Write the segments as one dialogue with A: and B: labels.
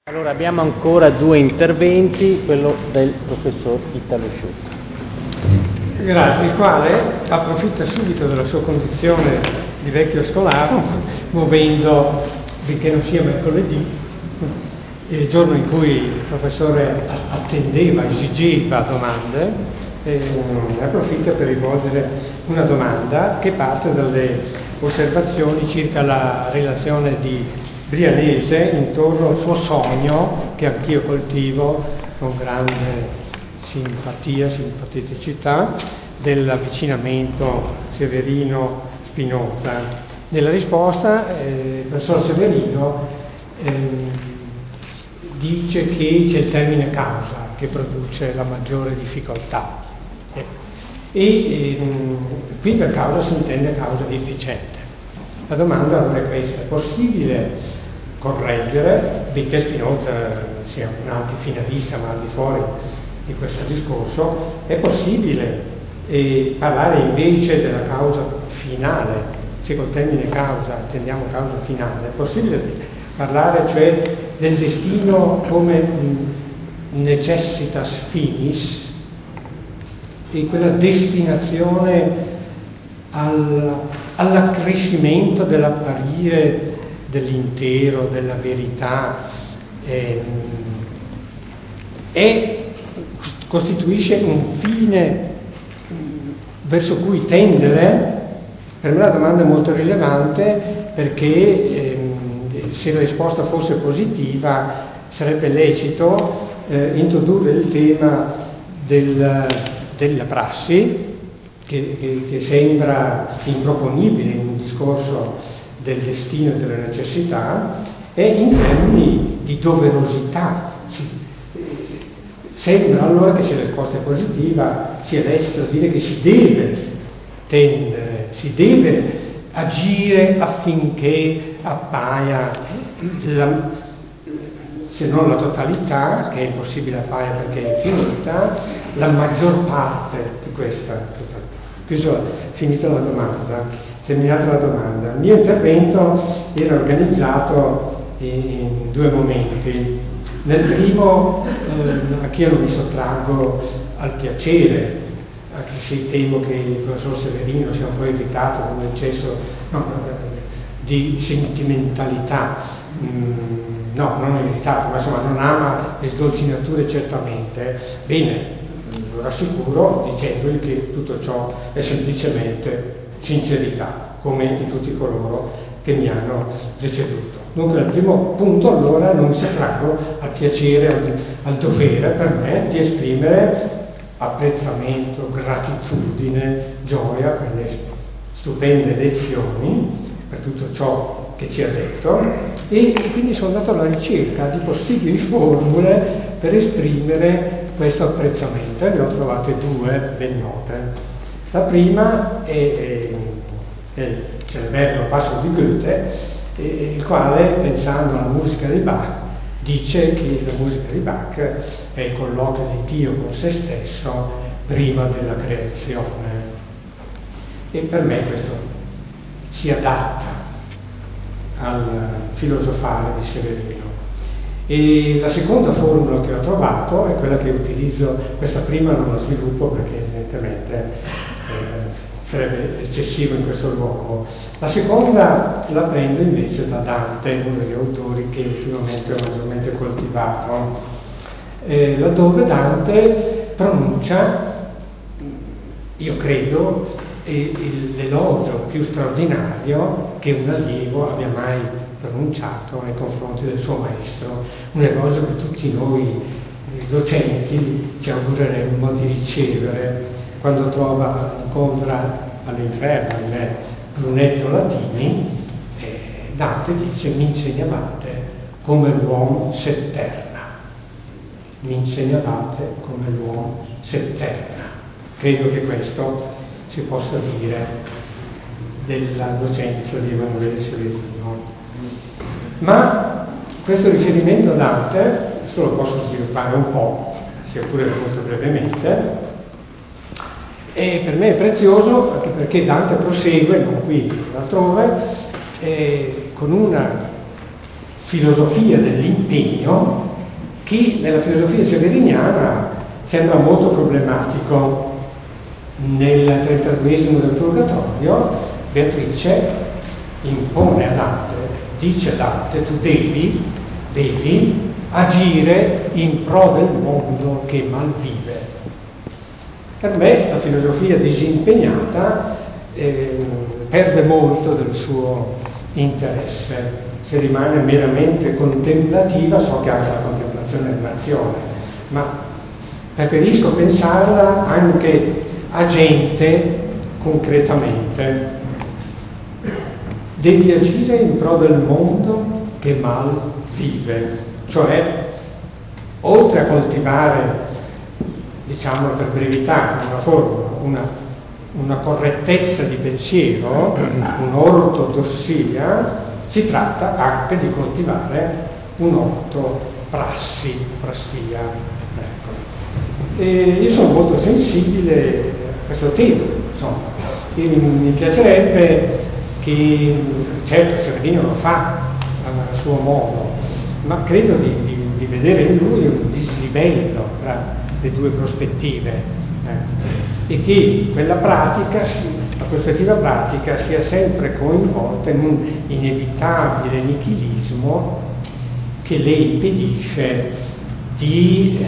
A: Allora abbiamo ancora due interventi, quello del professor Italo Sciotto.
B: Grazie, il quale approfitta subito della sua condizione di vecchio scolaro, muovendo, benché non sia mercoledì, il giorno in cui il professore attendeva, esigeva domande, approfitta per rivolgere una domanda che parte dalle osservazioni circa la relazione di Brianese intorno al suo sogno, che anch'io coltivo con grande simpaticità, dell'avvicinamento Severino-Spinoza. Nella risposta il professor Severino dice che c'è il termine causa che produce la maggiore difficoltà qui per causa si intende causa efficiente. La domanda allora è questa: è possibile correggere, benché Spinoza sia un antifinalista ma al di fuori di questo discorso, è possibile parlare invece della causa finale, se col termine causa intendiamo causa finale, è possibile parlare cioè del destino come necessitas finis, e quella destinazione all'accrescimento dell'apparire dell'intero, della verità, costituisce un fine verso cui tendere. Per me la domanda è molto rilevante, perché se la risposta fosse positiva sarebbe lecito introdurre il tema della prassi, che sembra improponibile in un discorso del destino e della necessità, e in termini di doverosità. Sembra allora che se la risposta è positiva sia lecito dire che si deve tendere, si deve agire affinché appaia se non la totalità, che è impossibile appaia perché è infinita, la maggior parte di questa totalità. Finita la domanda, terminata la domanda, il mio intervento era organizzato in due momenti. Nel primo, anch'io non mi sottraggo al piacere, anche se temo che il professor Severino sia un po' irritato con l'eccesso di sentimentalità. No, non irritato, ma insomma non ama le sdolcinature certamente. Bene, lo rassicuro dicendogli che tutto ciò è semplicemente sincerità, come in tutti coloro che mi hanno preceduto. Dunque nel primo punto allora non mi sottraggo al piacere, al dovere per me di esprimere apprezzamento, gratitudine, gioia per le stupende lezioni, per tutto ciò che ci ha detto, e quindi sono andato alla ricerca di possibili formule per esprimere questo apprezzamento, e ne ho trovate due ben note. La prima è il celeberrimo passo di Goethe, il quale, pensando alla musica di Bach, dice che la musica di Bach è il colloquio di Dio con se stesso prima della creazione, e per me questo si adatta al filosofare di Severino. E la seconda formula che ho trovato è quella che utilizzo, questa prima non la sviluppo perché evidentemente sarebbe eccessivo in questo luogo. La seconda la prendo invece da Dante, uno degli autori che ultimamente ho maggiormente coltivato, laddove Dante pronuncia, io credo, l'elogio più straordinario che un allievo abbia mai pronunciato nei confronti del suo maestro, un elogio che tutti noi docenti ci augureremmo di ricevere quando incontra all'inferno Brunetto Latini. Dante dice: mi insegnavate come l'uomo s'etterna, mi insegnavate come l'uomo s'etterna. Credo che questo si possa dire della docenza di Emanuele Severino. Ma questo riferimento a Dante, questo lo posso sviluppare un po', sia pure molto brevemente, e per me è prezioso anche perché Dante prosegue, non qui, altrove, con una filosofia dell'impegno che nella filosofia severiniana sembra molto problematico. Nel 32esimo del Purgatorio Beatrice impone a Dante, dice a Dante: tu devi agire in pro del mondo che malvive. Per me la filosofia disimpegnata perde molto del suo interesse, se rimane meramente contemplativa. So che anche la contemplazione è un'azione, ma preferisco pensarla anche agente concretamente. Devi agire in pro del mondo che mal vive, cioè oltre a coltivare, diciamo per brevità, una formula, una correttezza di pensiero, un'ortodossia, si tratta anche di coltivare un'ortoprassia. Ecco. E io sono molto sensibile a questo tema, insomma. Mi piacerebbe che, certo Severino lo fa a suo modo, ma credo di vedere in lui un dislivello tra le due prospettive, e che quella pratica, la prospettiva pratica, sia sempre coinvolta in un inevitabile nichilismo che le impedisce di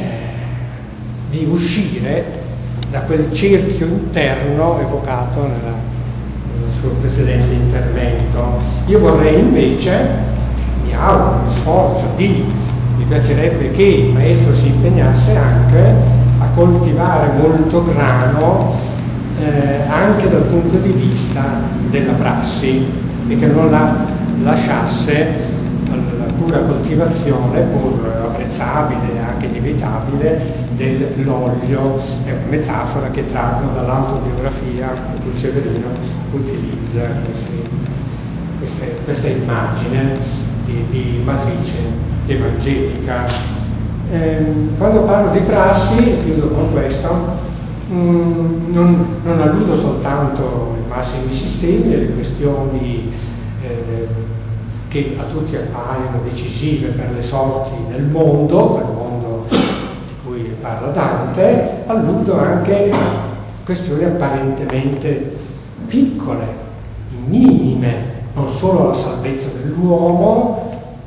B: uscire da quel cerchio interno evocato nel suo precedente intervento. Io vorrei invece, mi auguro, mi sforzo, mi piacerebbe che il maestro si impegnasse anche a coltivare molto grano anche dal punto di vista della prassi, e che non la lasciasse alla pura coltivazione, pur apprezzabile e anche inevitabile, dell'olio. È una metafora che traggo dall'autobiografia che Severino utilizza questa immagine di matrice evangelica. Quando parlo di prassi, chiudo con questo, non alludo soltanto ai massimi sistemi, alle questioni che a tutti appaiono decisive per le sorti del mondo, quel mondo di cui parla Dante, alludo anche a questioni apparentemente piccole, minime, non solo alla salvezza dell'uomo.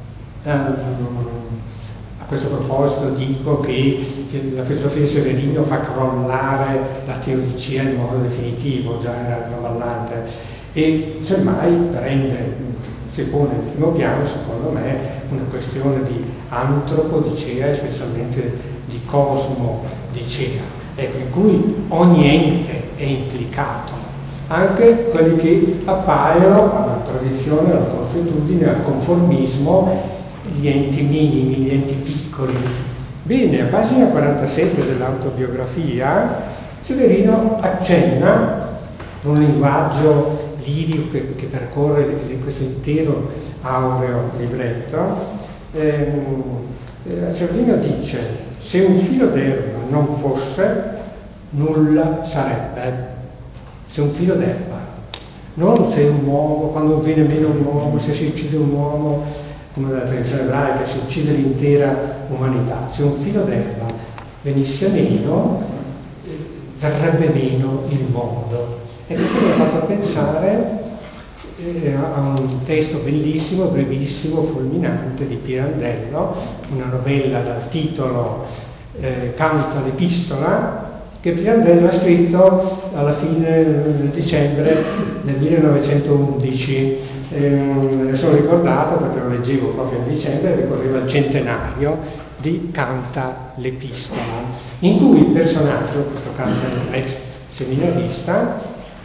B: A questo proposito dico che la filosofia di Severino fa crollare la teologia in modo definitivo, già era traballante, e semmai si pone in primo piano, secondo me, una questione di antropodicea e specialmente di cosmodicea, ecco, in cui ogni ente è implicato, anche quelli che appaiono alla tradizione, alla consuetudine, al conformismo, gli enti minimi, gli enti piccoli. Bene, a pagina 47 dell'autobiografia Severino accenna un linguaggio lirico che percorre questo intero aureo libretto. Severino dice: se un filo d'erba non fosse, nulla sarebbe. Se un filo d'erba, non se un uomo, quando viene meno un uomo, se si uccide un uomo, come nella tradizione ebraica, si uccide l'intera umanità. Se un filo d'erba venisse meno, verrebbe meno il mondo. E questo mi ha fatto pensare a un testo bellissimo, brevissimo, fulminante di Pirandello, una novella dal titolo Canta l'Epistola, che Pirandello ha scritto alla fine del dicembre del 1911. Me ne sono ricordato perché lo leggevo proprio a dicembre, ricorreva il centenario di Canta l'Epistola, in cui il personaggio, questo Canta l'ex seminarista,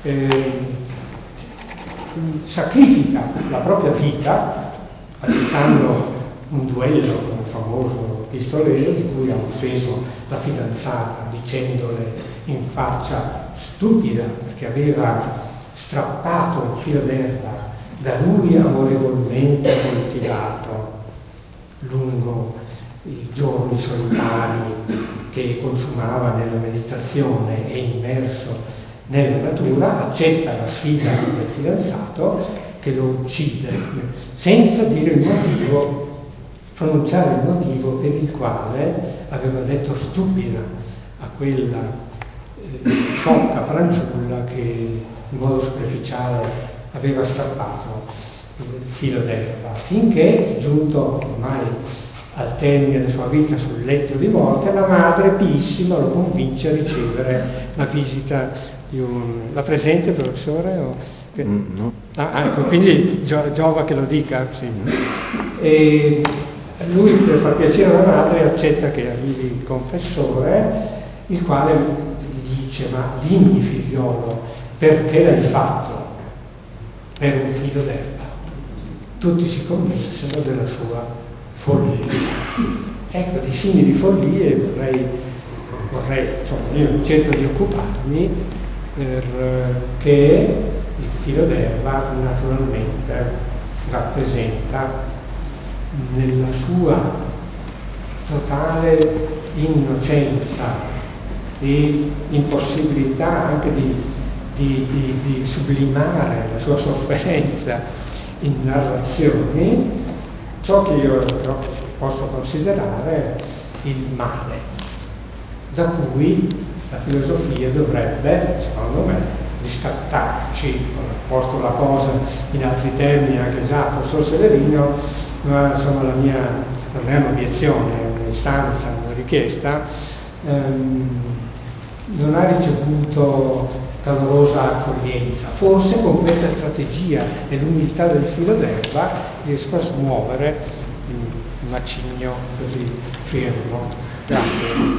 B: sacrifica la propria vita agitando un duello con un famoso pistolero di cui ha offeso la fidanzata dicendole in faccia stupida perché aveva strappato un filo d'erba da lui amorevolmente coltivato lungo i giorni solitari che consumava nella meditazione e immerso nella natura. Accetta la sfida del fidanzato che lo uccide senza dire il motivo pronunciare il motivo per il quale aveva detto stupida a quella sciocca fanciulla che in modo superficiale aveva strappato il filo d'erba, finché, giunto ormai al termine della sua vita sul letto di morte, la madre piissima lo convince a ricevere la visita di un... La presente, professore?
A: No.
B: Ecco, quindi giova che lo dica. Sì. E lui, per far piacere alla madre, accetta che arrivi il confessore, il quale gli dice: ma dimmi, figliolo, perché l'hai fatto? Per un filo d'erba. Tutti si convinsero della sua follia. Ecco, di simili follie vorrei, insomma, io cerco di occuparmi, perché il filo d'erba naturalmente rappresenta, nella sua totale innocenza e impossibilità anche di sublimare la sua sofferenza in narrazioni, ciò che io posso considerare il male, da cui la filosofia dovrebbe, secondo me, riscattarci. Ho posto la cosa in altri termini anche già il professor Severino, ma insomma la mia non è un'obiezione, è un'istanza, una richiesta. Non ha ricevuto calorosa accoglienza. Forse con questa strategia e l'umiltà del filo d'erba riesco a smuovere un macigno così fermo. Grazie.